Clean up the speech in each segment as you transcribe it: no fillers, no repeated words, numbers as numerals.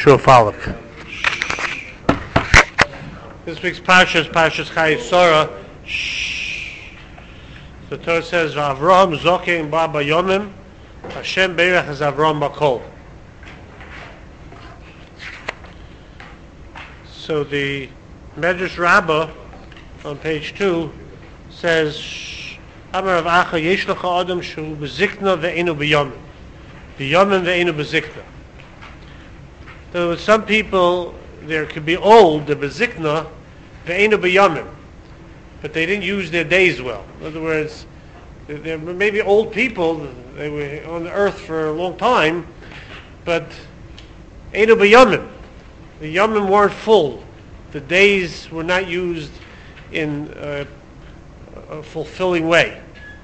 Yeshua Falak. This week's parsha is Parshas Chayei Sarah. The Torah says, "Avraham zokein ba bayomim, Hashem berach es Avraham bakol." So the Medrash Rabbah on page 2 says, "Amar Rav Acha yesh lecha adam shu bezikna ve'enu beyomim, beyomim ve'enu bezikna." So with some people, there could be old, the bezikna, ve'enu beyomim, but they didn't use their days well. In other words, there may be old people, they were on the earth for a long time, but einu beyomim, the yomim weren't full. The days were not used in a fulfilling way.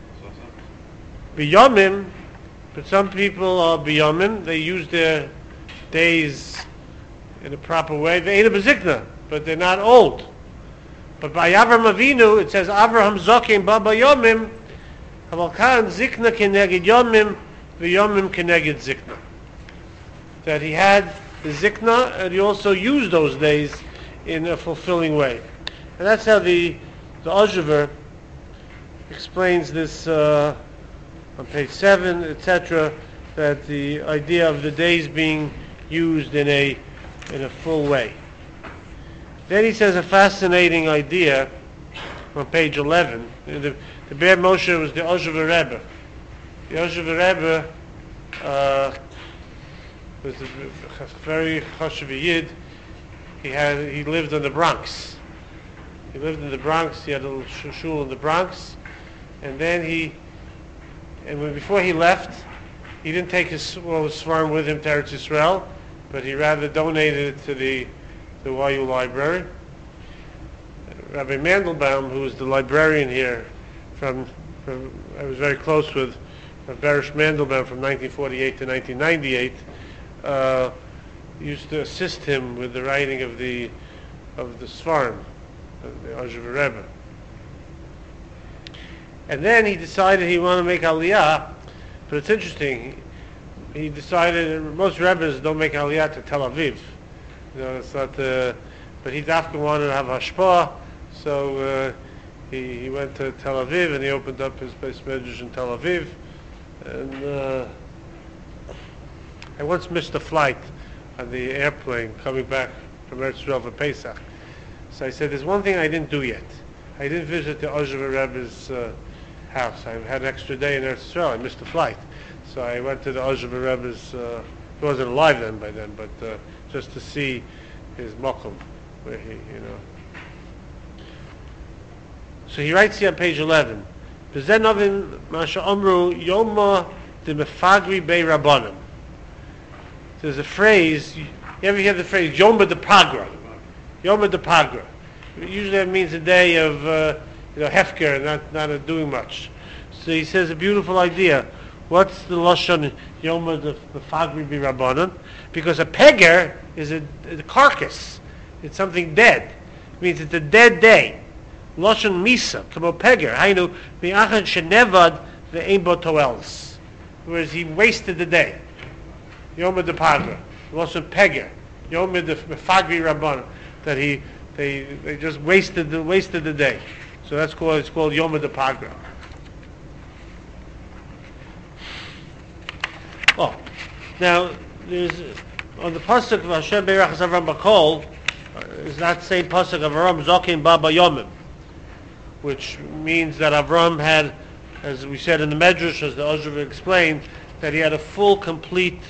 Beyomim, but some people are beyomim, they use their days in a proper way. They ain't a bezikna, but they're not old. But by Avram Avinu, it says Avraham zokein ba bayomim, aval kan zikna keneged yomim, v'yomim keneged zikna. That he had the zikna, and he also used those days in a fulfilling way. And that's how the Oshever explains this on page 7, etc., that the idea of the days being used in a full way. Then he says a fascinating idea on page 11. The Be'er Moshe was the Oshever Rebbe. The Oshever Rebbe was a very chashuv yid. He lived in the Bronx. He lived in the Bronx. He had a little shul in the Bronx, and then before he left, he didn't take his svarim with him to Eretz Yisrael, but he rather donated it to the YU library. Rabbi Mandelbaum, who was the librarian here, I was very close with Berish Mandelbaum from 1948 to 1998. Used to assist him with the writing of the Svarim, of the Oshever Rebbe. And then he decided he wanted to make Aliyah, but it's interesting. He decided most Rebbes don't make Aliyah to Tel Aviv. It's not. But he definitely wanted to have Hashpah, so he went to Tel Aviv and he opened up his base medrash in Tel Aviv. And I once missed a flight on the airplane coming back from Eretz Yisrael for Pesach. So I said, "There's one thing I didn't do yet. I didn't visit the Oshever Rebbe's house. I had an extra day in Eretz Yisrael. I missed the flight." So I went to the Oshever Rebbe's, he wasn't alive then by then, but just to see his mokum, where he, So he writes here on page 11, "B'zen novin masha omru yoma de mefagri bei rabbanim." There's a phrase, you ever hear the phrase, Yoma de Pagra? Yoma de Pagra. Usually that means a day of hefker, not doing much. So he says a beautiful idea. What's the lashon Yoma de Fagri b'Rabbanan? Because a peger is a carcass. It's something dead. It means it's a dead day. Lashon misa, kamo peger. Hainu mi'achan shenevad ve'ein bo toels. Whereas he wasted the day. Yoma de Pagra. Lashon peger. Yoma de Fagri Rabbanan. That they just wasted the day. So it's called Yoma de Pagra. Oh, now there's on the pasuk of Hashem Beirach es Avram Bakol is that same pasuk of Avram Zokein ba bayomim, which means that Avram had, as we said in the Medrash, as the Oshever explained, that he had a full, complete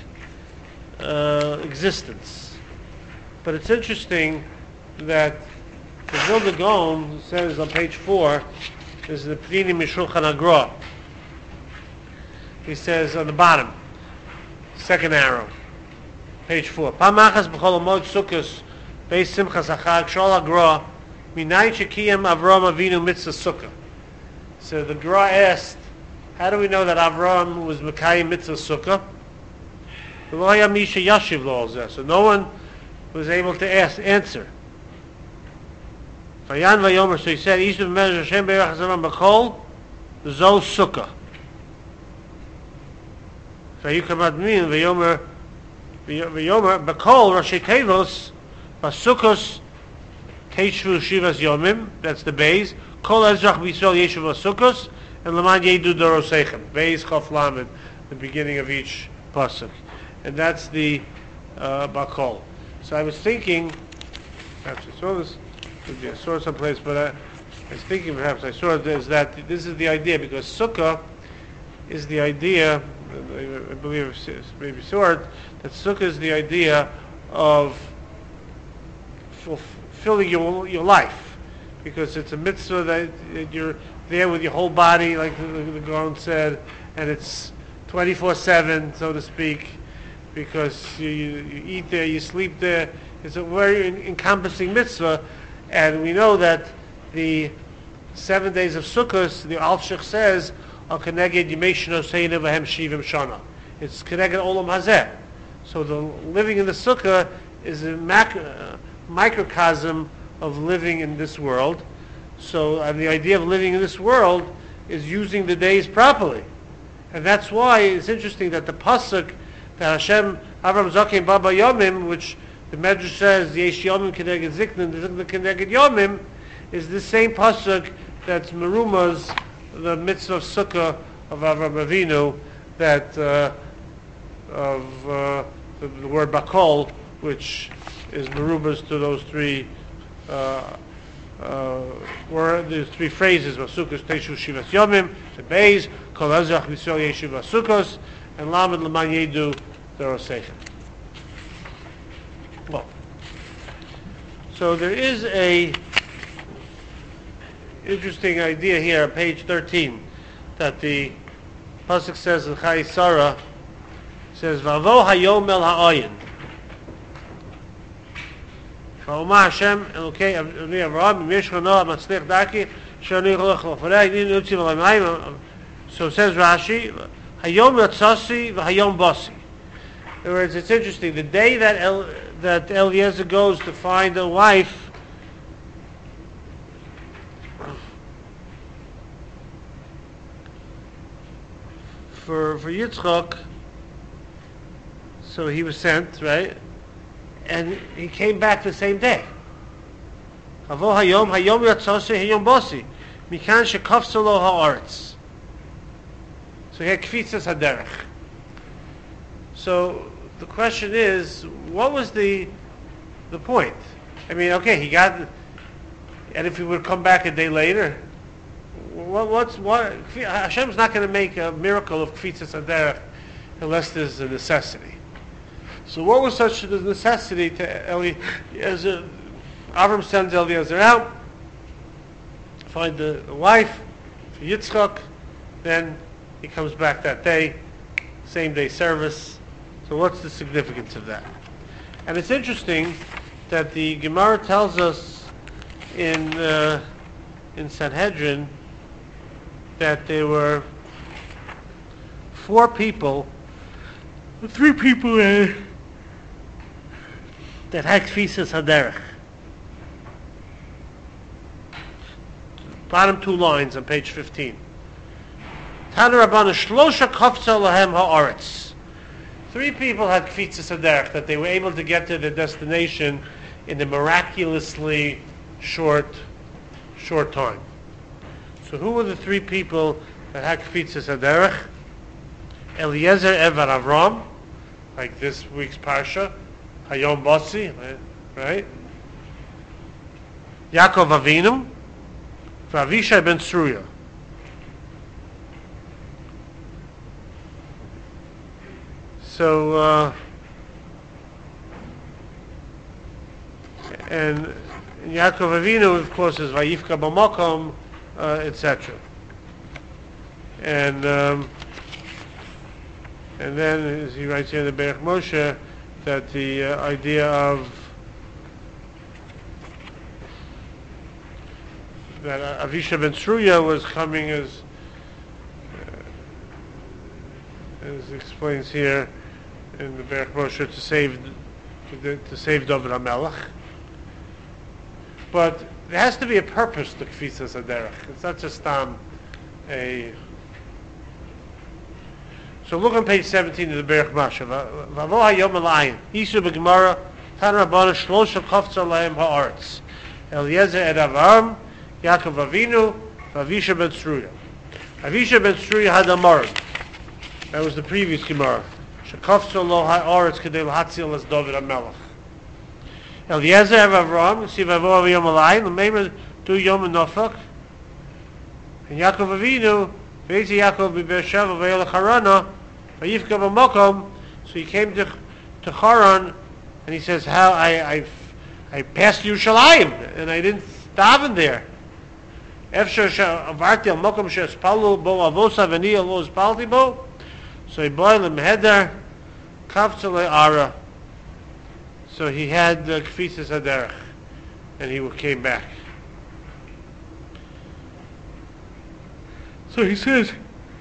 existence. But it's interesting that the Vilna Gaon says on page 4, this is the Pnini Mishulchan Agra. He says on the bottom, second arrow, page 4. Pamachas b'chol amod sukkos beis simchas achag shol agra minayin shekiyam Avram Avinu mitzvah sukkah. So the Gra asked, how do we know that Avram was mekayim mitzvah sukkah? V'lo haya mi sheyashiv lo al zeh. So no one was able to answer. Vayan vayomer. So he said, "Ish b'medrash Hashem beirach es Avram b'chol zo sukkah." Vayukam admin vayomer V'yomer b'kol Rashi Tevos Basukos Teishvu Shivas Yomim. That's the base. Kol Ezrach B'Yisrael Yeshuv Basukos and Laman Yedu Doroseichem. Base Chof Lamed, the beginning of each pasuk, and that's the Bakol. So I was thinking, perhaps I saw this. I saw it someplace, but I was thinking perhaps I saw it is that this is the idea, because Sukkah is the idea. I believe maybe saw it, that Sukkah is the idea of fulfilling your life, because it's a mitzvah that you're there with your whole body, like the Gaon said, and it's 24/7, so to speak, because you eat there, you sleep there. It's a very encompassing mitzvah, and we know that the 7 days of Sukkot, the Alshich says, Al Keneged Yimei Shenoseinu V'hem Shivim Shana. It's Keneged Olam Hazeh. So the living in the Sukkah is a microcosm of living in this world. So the idea of living in this world is using the days properly. And that's why it's interesting that the pasuk that Hashem Avram Zaken Baba Yomim, which the Medrash says Yesh Yomim Keneged Ziknin, the Keneged Yomim, is the same pasuk that's Meruma's the mitzvah of Sukkah of Avraham Avinu, that the word Bakol, which is Meruma's to those three these three phrases: Vasukos Teishu Shivas Yomim, the Beis Kol Ezrach B'Yisrael Yeshuv Vasukos, and Lamed L'man Yedu Doroseichem. Well, so there is a interesting idea here on page 13 that the pasuk says in Chai Sarah, says Vavo Hayom El Ha'ayin. Va'omah Hashem Elokei Avnei Avraham Yeshua Noah Matzliach Daki Shani Cholach Lofarei Yidin Utzi V'Lamayim. So says Rashi, Hayom Yatzasi V'Hayom Basi. In other words, it's interesting. The day that Eliezer goes to find a wife, for Yitzchak, so he was sent, right? And he came back the same day. Havo hayom yatzasi hayom bosi mikan shekafsa lo haaretz. So he had kfitzas haderech. So the question is, what was the point? I mean, okay, he got, and if he would come back a day later, what? Hashem's not going to make a miracle of kfitzas haderech unless there's a necessity. So what was such a necessity to Eliezer? Avram sends Eliezer out, find the wife for Yitzchak, then he comes back that day, same day service. So what's the significance of that? And it's interesting that the Gemara tells us in Sanhedrin that there were three people that had kfisas haderech. Bottom two lines on page 15. Tana Rabbana Shlosha Kafza Lahem Haaretz. Three people had kfisas haderech, that they were able to get to their destination in a miraculously short time. So who were the three people that had kfisas haderech? Eliezer Evar Avram, like this week's parsha, Hayom Basi, right? Yaakov Avinu, Avishai ben Tzruya. So, and Yaakov Avinu, of course, is Vayifka B'Makom, etc. And then, as he writes here in the Berech Moshe, that the idea of that Avisha ben Tzruya was coming as explains here in the Berech Moshe, to save David HaMelech. But there has to be a purpose to Kfisas Haderech. It's not just a. So look on page 17 of the Berach Masha. Vavo hayom alayin. Isu b'gemara. Tan Rabbana shlosha koftzar lahem ha'aretz. Eliezer et Avraham, Yaakov Avinu, Avisha ben Tzruya. Avisha ben Tzruya had a marad. That was the previous Gemara. Shekoftzar lo ha'aretz kedei l'hatzil as David HaMelech. Eliezer et Avraham, see Vavo hayom alayin. L'meimer do yom nofak. And Yaakov Avinu, V'ezi Yaakov b'Beersheva v'yel Charana, v'yifka b'mokom. So he came to Haran, and he says, "How I passed Yerushalayim, and I didn't daven there. Efshar avarti al mokom she'espalu bo avosa v'ni lo espalti bo." So he boiled him heder kaftzah le'ara. So he had the kfisas haderech, and he came back. So he says,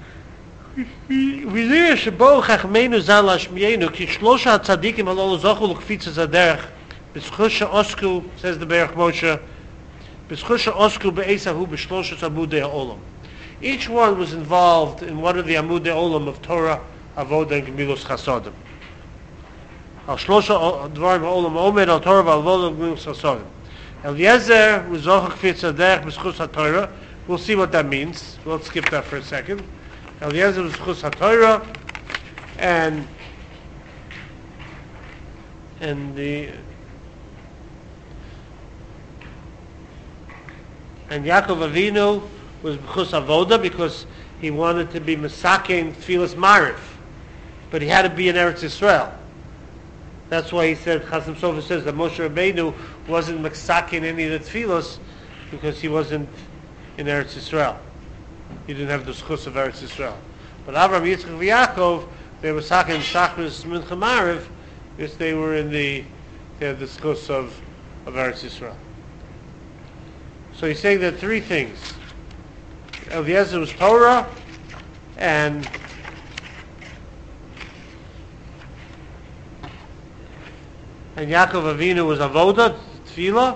"V'zeh shebo chachmeinu zal hashmienu ki shlosha tzadikim halol zochu l'kfitzas haderech b'schusha osku," says the Berach Moshe, "b'schusha osku be'esahu b'shlosha amudei ha'olam." Each one was involved in one of the amudei olam of Torah, Avodah, and Gemilos Chasodim. Al shlosha dvarim ha'olam omed al Torah v'avodah and Gemilos Chasodim. Eliezer was zochu kfitzas haderech b'schus ha'Torah. We'll see what that means. We'll skip that for a second. Eliezer was Chus HaTorah, and Yaakov Avinu was Chus Avoda because he wanted to be Mesakein Tfilas Mariv, but he had to be in Eretz Yisrael. That's why he said, Chasam Sofer says that Moshe Rabbeinu wasn't Mesakein any of the Tfilos because he wasn't in Eretz Yisrael. He didn't have the schus of Eretz Yisrael. But Avraham, Yitzchak, and Yaakov, they were sakin Shachris Mincha Mariv, because they had the schus of Eretz Yisrael. So he's saying that three things. Eliezer was Torah, and Yaakov Avinu was Avodah, Tefillah,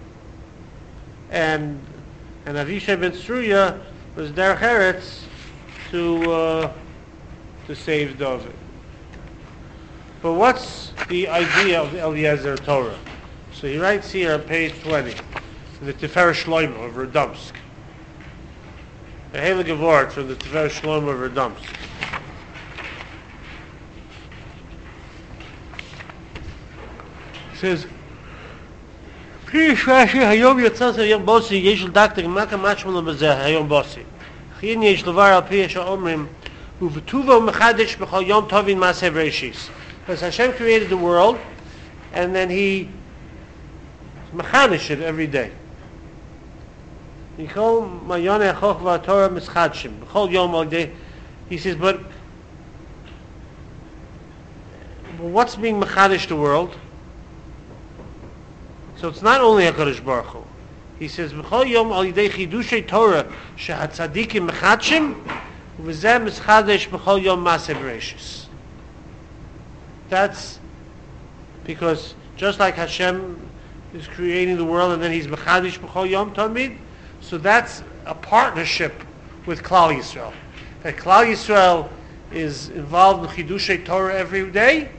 and Avisha ben Tzruya was Derech Eretz to save David. But what's the idea of the Eliezer Torah? So he writes here on page 20, in the Tiferes Shlomo of Radomsk. A heilige word from the Tiferes Shlomo of Radomsk. He says, היום יצא זה היום בוסי, יש לדקתק מכה משמע בזה היום בוסי. חין יש דבר על פי שאומרים, ובטובו מחדש בכל יום טובין מעשה בראשיס. Because Hashem created the world, and then he mechanish it every day. Yikol mayone achoch v'atorah mischadshim. B'chol yom al day. He says, but what's being mechanish the world? So it's not only HaKadosh Baruch Hu. He says, "B'chol yom al yidei chidushay Torah shehatzadikim mechadshim v'zeh mischadesh b'chol yom maseh b'reishis." That's because just like Hashem is creating the world and then He's mechadish b'chol yom tamid, so that's a partnership with Klal Yisrael. That Klal Yisrael is involved in chidushay Torah every day.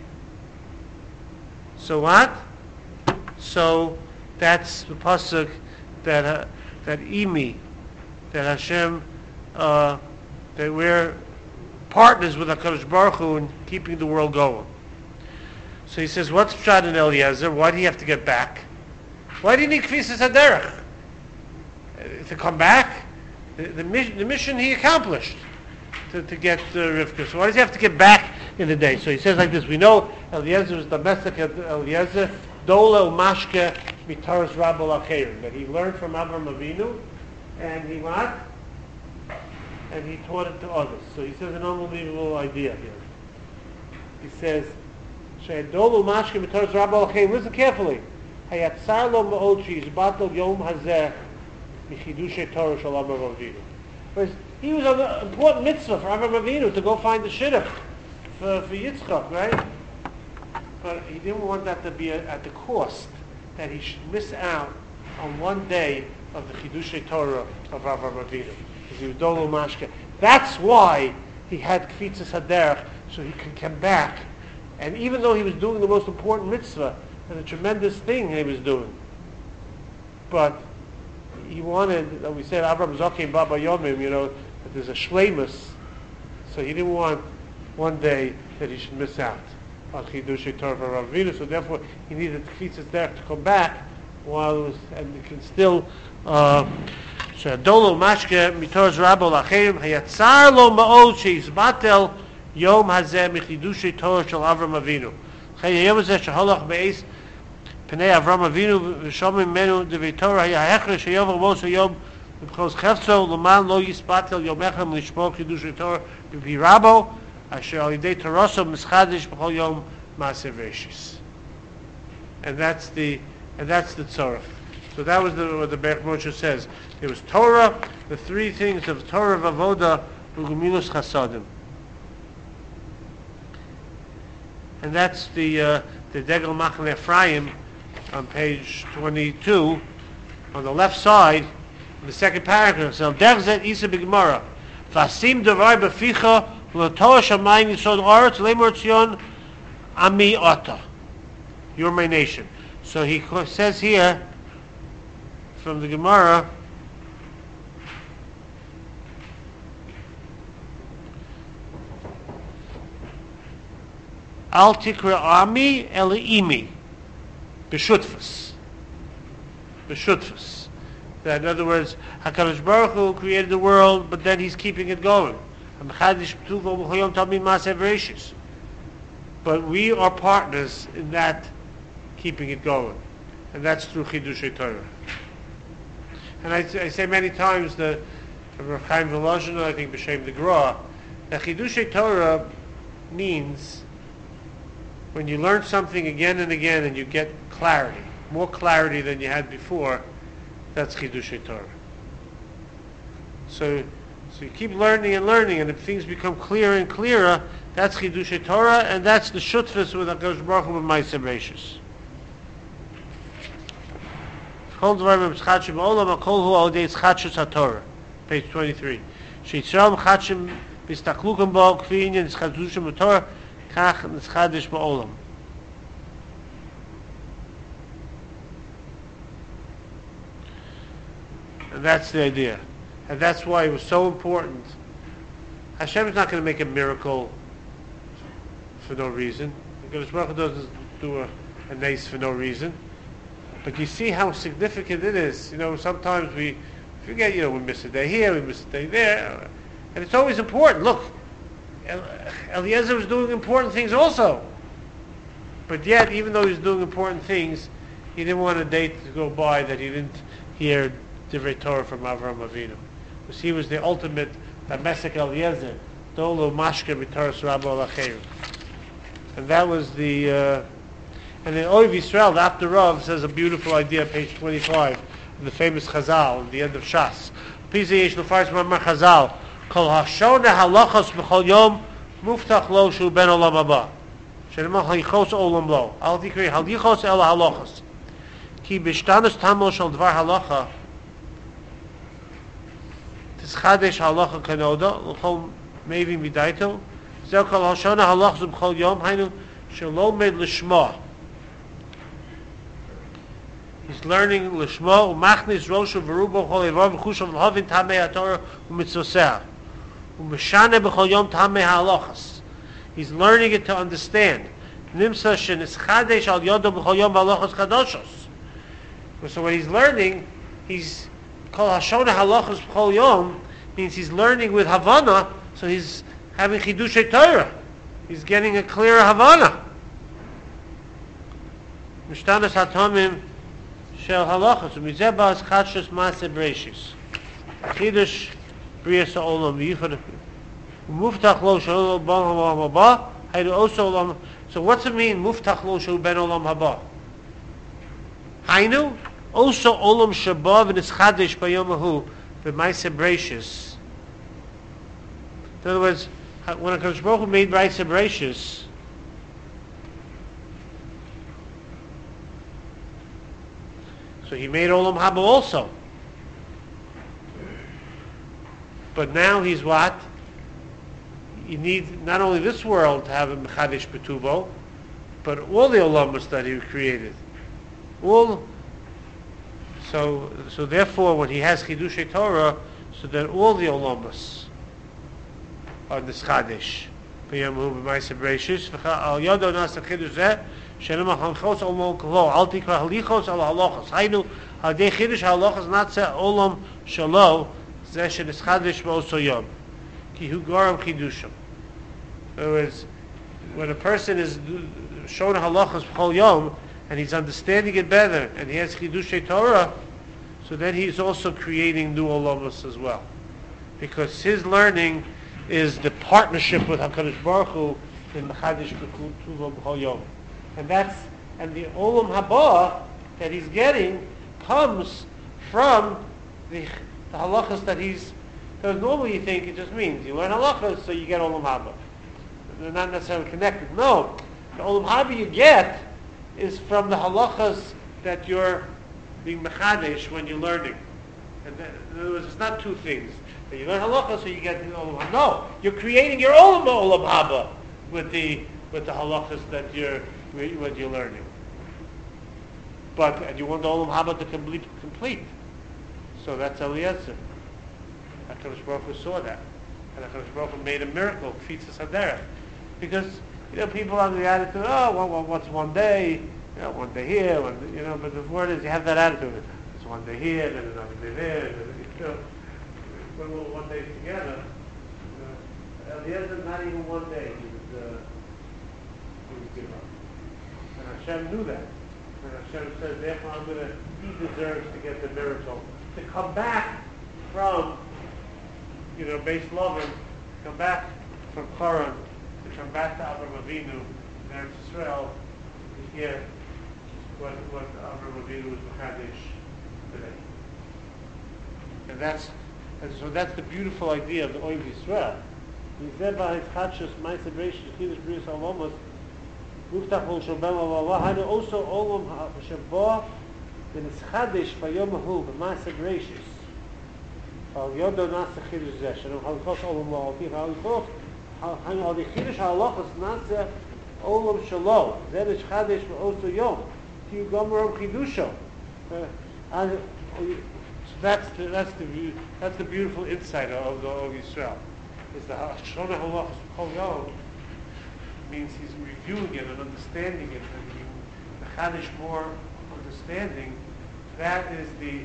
So what? So that's the pasuk that Imi, that Hashem, that we're partners with HaKadosh Baruch Hu in keeping the world going. So he says, what's Pshat in Eliezer? Why do you have to get back? Why do you need Kfisas HaDerech? To come back? The mission he accomplished to get Rivka. So why does he have to get back in the day? So he says like this, we know Eliezer was domestic Eliezer, Dola Umashke Mitaras Rabbi Lacherim, that he learned from Avraham Avinu, and he what? And he taught it to others. So he says an unbelievable idea here. He says, Dola Umashke Mitaras Rabbi Lacherim, listen carefully. Hayatzar lo ma'odshi izbatel yom hazeh michidushay Torah shel Avraham Avinu. Because he was an important mitzvah for Avraham Avinu to go find the shidduch for Yitzchak, right? But he didn't want that to be at the cost that he should miss out on one day of the Chidushay Torah of Avraham Avinu. Because he was Dolo Mashke. That's why he had kfitzas haderech, so he could come back. And even though he was doing the most important mitzvah and a tremendous thing he was doing, but he wanted, we said Avraham Zaken Baba Yomim, that there's a shleimus, so he didn't want one day that he should miss out on Chidushei Torah for Rav Avinu, so therefore he needed kfitzas derech to come back while it was, and it can still Dolo Mashke Mitor's Rabbo Lacherim Hayatzar Lo Ma'od Sheizbatel Yom Hazeh Michidushei Torah Shel Avram Avinu Chayayom Hazeh Sheholach Be'ez Pnei Avram Avinu V'shomim Menu Devei Torah Hayahechre Sheyover Moshe Yom V'chos Chefzo L'man Lo Yisbatel Yom Echem Lishmo Chidushei Torah B'pi Rabbo Asher Al Yidei Toroso Mischadish B'chol Yom Maaser Reishis. And that's the tzorach. So that was what the Berch Moshe says. It was Torah, the three things of Torah, Vavoda, Ugumilus Chasadim. And that's the Degel Machane Ephraim on page 22, on the left side, in the second paragraph. So Derzet Isa B'Gemara, Vasim Devar B'Ficha, L'Torah Shamayim Yisod Aretz, Lemor Tzion, Ami Ota. You're my nation. So he says here, from the Gemara, Al Tikra Ami Eliimi B'Shutfus. That in other words, HaKadosh Baruch Hu created the world, but then he's keeping it going. But we are partners in that keeping it going. And that's through Chidushei Torah. And I say many times that from Rav Chaim Volozhin, I think B'Shem the Gra, that Chidushei Torah means when you learn something again and again and you get clarity, more clarity than you had before, that's Chidushei Torah. So you keep learning and learning, and if things become clearer and clearer, that's Chidushei Torah, and that's the Shutfus with HaKadosh Baruch Hu B'Maaseh Bereishis. Page 23. Sheitzram Chachim Bistaklukim Bo Kvi Inyan Nischadushim B'Torah Kach Nischadish Ba'olam. And that's the idea. And that's why it was so important. Hashem is not going to make a miracle for no reason. Because Baruch Hu doesn't do a nace for no reason. But you see how significant it is. Sometimes we forget, we miss a day here, we miss a day there. And it's always important. Look, Eliezer was doing important things also. But yet, even though he was doing important things, he didn't want a day to go by that he didn't hear Divrei Torah from Avraham Avinu. Because he was the ultimate Mesek Eliezer, Dolo Mashke B'Torah Rabbo Lacherim. And that was the... and in Oiv Yisrael, after Rav says a beautiful idea, page 25, in the famous Chazal, at the end of Shas. Pizei Yesh L'Faris Mamar Chazal, Kol Hashona Halachos B'Chol Yom, Muftach Lo Shu Ben Olam Haba. Shenemach Halichos Olam Lo. Al Tikri Halichos El Halachos. Ki B'Shtanos Tamo Shal Dvar Halacha, Tischadesh Halacha Kanoda, L'Chol Mevim B'Daito, Zel Kol Hashona Halachos B'Chol Yom, Hainu Shalom Med L'Shma. He's learning Lishma Umachnis Roshu Verubo Cholevar V'Chushav L'Hovin Tamei HaTorah U'Mitzvoseh U'Meshane B'Chol Yom Tamei HaHalachas. He's learning it to understand. Nimsa Shenischadesh Al Yodo B'Chol Yom HaHalachas Kadoshos. So when he's learning, he's Kol Hashona Halachas B'Chol Yom means he's learning with Havana, so he's having Chidushei Torah. He's getting a clearer Havana. Mishtanas HaTomim Shel halachos umizeh ba'as chadshus Maaser Bereishis. Chidush Brias Ha'olam v'yifad Muftach Lo Shel Ben Olam Haba. Haydu also Olam. So what's it mean? Muftach Lo Shel Ben Olam Haba. Haynu also Olam Shaba v'nischadesh b'yom hahu b'Maaser Bereishis. In other words, when HaKadosh Baruch Hu made Maaser Bereishis, so he made Olam Haba also. But now he's what? you need not only this world to have a Mechadish Betuvo, but all the Olamas that he created. All. So therefore, when he has Chidushei Torah, so then all the Olamas are Nischadish. V'yamu b'maisa Bereishis al yodo nasa chidush zeh shenem ha'chanchos olam klo al tikra halichos al halachos haynu hadei chidush halachos natsa olam shalo zeh shenischadish b'oso yom ki hu garam chidushim. In other words, when a person is shown halachos b'chol yom and he's understanding it better and he has chidushei Torah, so then he's also creating new olamas as well, because his learning is the partnership with HaKadosh Baruch Hu in Mechadish B'Tuvo B'Chol Yom. And the Olam Haba that he's getting comes from the halachas that he's, because normally you think it just means you learn halachas so you get Olam Haba. They're not necessarily connected. No, the Olam Haba you get is from the halachas that you're being Mechadish when you're learning. And in other words, it's not two things. You learn halacha, so you get the olam haba. No, you're creating your own olam haba with the halachas that you're learning. And you want the olam haba to complete. So that's Eliezer. HaKadosh Baruch Hu saw that, and HaKadosh Baruch Hu made a miracle, Kfitzas Haderech, because people have the attitude, well, what's one day? One day here, But the word is you have that attitude. It's one day here, then another day there, and then, one day together. Eliezer, not even one day, he was given up. And Hashem knew that. And Hashem says, therefore he deserves to get the miracle. To come back from, Beis Lavan, come back from Koran, to come back to Avraham Avinu, and Israel, to hear what Avraham Avinu was Mechadish today. And so that's the beautiful idea of the Oiv Yisrael. Also Olam Shabbat v'nischadesh v'yom hahu b'maaseh bereishis. Al yodo nasa chidush zeh shenem halachos olam lo alpi halachos hanu al chidush halachos nasa olam shalo zeh nischadesh v'oso yom ki hu gomerom chidusho. That's the beautiful insight of the Oiv Yisrael. Is the Shona Halachos B'Chol Yom means he's reviewing it and understanding it, and the Chadish more understanding. That's being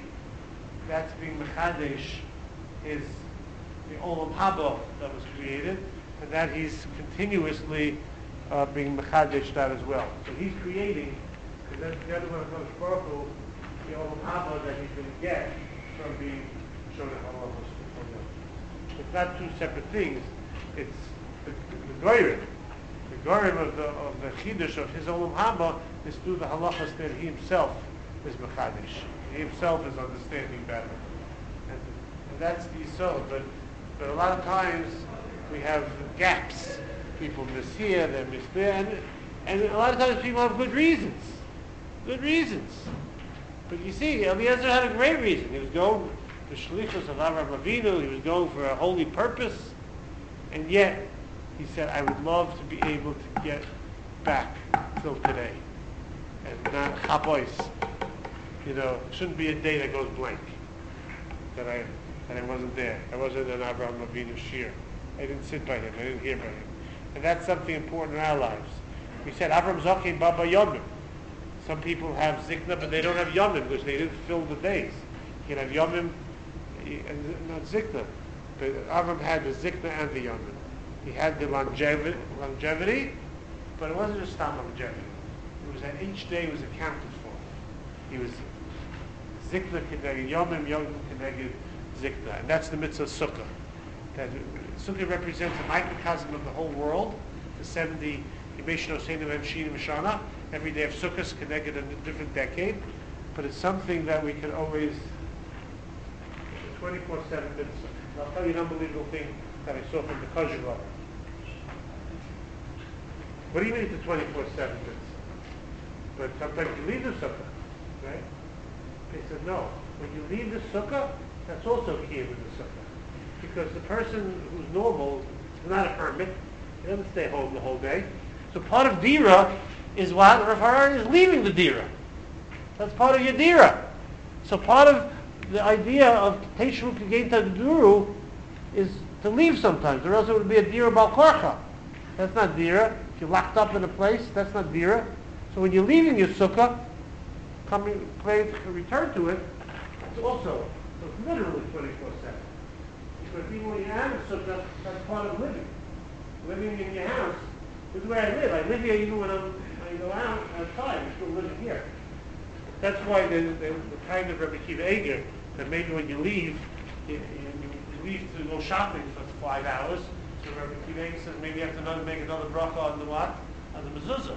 Mechadish is the Olam Haba that was created, and that he's continuously being Mechadish that as well. So he's creating, and that's the other one of Kodesh Baruch Hu, the Olam Haba that he's going to get from being Shona Halachos B'Chol Yom. It's not two separate things. It's the Goyim. The Goyim of the Chidush of his Olam Haba is through the halachas that he himself is Mechadish. He himself is understanding better. And that's the Yisod. But a lot of times we have gaps. People miss here, they miss there. And a lot of times people have good reasons. Good reasons. But you see, Eliezer had a great reason. He was going the shlichus of Avraham Avinu, he was going for a holy purpose, and yet he said, I would love to be able to get back till today, and not chapois. It shouldn't be a day that goes blank, that I wasn't there. I wasn't in Avraham Avinu's shir. I didn't sit by him, I didn't hear by him. And that's something important in our lives. We said, Avram Zokin Baba Yomim. Some people have zikna, but they don't have yomim, because they didn't fill the days. You can have yomim, and not zikna, but Avram had the zikna and the yomim. He had the longevity, but it wasn't just longevity. It was that each day was accounted for. He was zikna keneged yomim, yomim keneged zikna, and that's the mitzvah sukkah. That sukkah represents a microcosm of the whole world. The 70 Yemeshno Seinim Emshinim Shana. Every day of sukkah is connected in a different decade, but it's something that we can always. 24/7 mitzvah. I'll tell you an unbelievable thing that I saw from the Kojivar. What do you mean it's a 24/7 mitzvah? But sometimes you leave the sukkah, right? They said no. When you leave the sukkah, that's also key in the sukkah. Because the person who's normal It's not a hermit. He doesn't stay home the whole day. So part of dira is what? Rav Harari is leaving the dira. That's part of your dira. So part of the idea of Teshuvah K'gein Taduru is to leave sometimes, or else it would be a dira bal korcha. That's not dira. If you're locked up in a place, that's not dira. So when you're leaving your sukkah, return to it, it's also, so it's literally 24/7. Because even when you're out of sukkah, that's part of living. Living in your house is where I live. I live here even when I go out outside. I'm still living here. That's why the kind of Rebbe Kiva Eger, that maybe when you leave, you leave to go shopping for 5 hours. So Rebbe Kiva Eger says maybe you have to make another bracha on the what? On the mezuzah.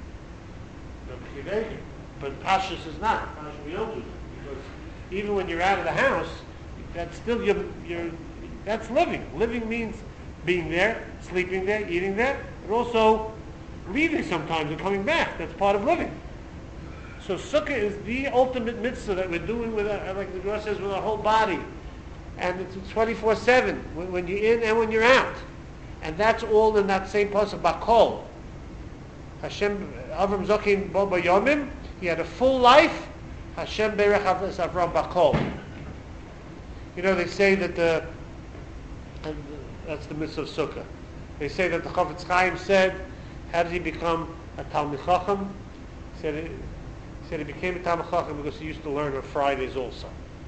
Rebbe Kiva Eger. But Pashas is not. Pashas we don't do that. Because even when you're out of the house, that's still that's living. Living means being there, sleeping there, eating there, but also leaving sometimes and coming back. That's part of living. So sukkah is the ultimate mitzvah that we're doing with, like the Gemara says, with our whole body. And it's 24/7, when you're in and when you're out. And that's all in that same pasuk, Bakol. Hashem, Avram Zokim Bo Bayomim, he had a full life. Hashem Berech Avram Bakol. You know, they say that and that's the mitzvah of sukkah. They say that the Chafetz Chaim said, how did he become a Talmid Chacham? He said he became a Talmid Chacham because he used to learn on Fridays also.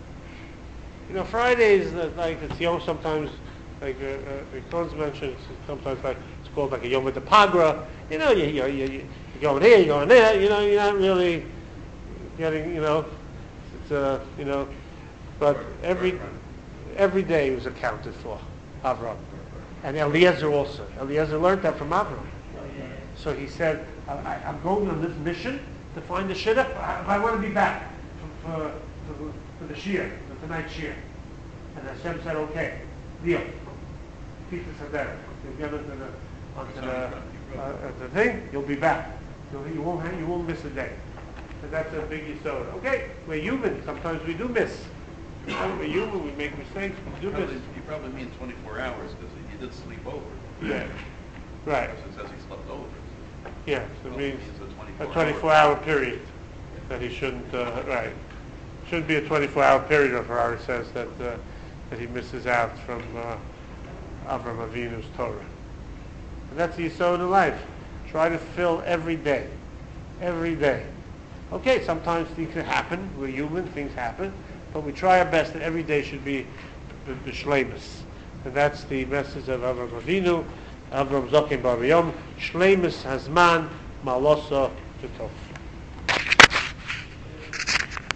You know, Fridays, like it's Yom sometimes, like Rickons mentioned, sometimes like it's called like a Yom with the Pagra. You know, you go here, you go there. You know, you're not really getting, it's but every day was accounted for. Avram. And Eliezer also. Eliezer learned that from Avram. So he said, I'm going on this mission to find the shidduch. I want to be back for the shir, for tonight's shir. And Hashem said, okay, deal. Teach us a better. You'll get onto the thing, you'll be back. You won't miss a day. So that's a big yisod. Okay, we're human. Sometimes we do miss. We're human, we make mistakes, we do miss. He probably means 24 hours because he did sleep over. Yeah, right. It says he slept over. Yeah, so it means a 24 24-hour period that he shouldn't, right. Shouldn't be a 24-hour period, Rav Harari says, that he misses out from Avram Avinu's Torah. And that's the yisod in life. Try to fill every day. Every day. Okay, sometimes things can happen. We're human, things happen. But we try our best that every day should be b'shleimus. And that's the message of Avram Avinu, Avram Zokim Bar Yom, Shleimus Hazman Malosa Tov.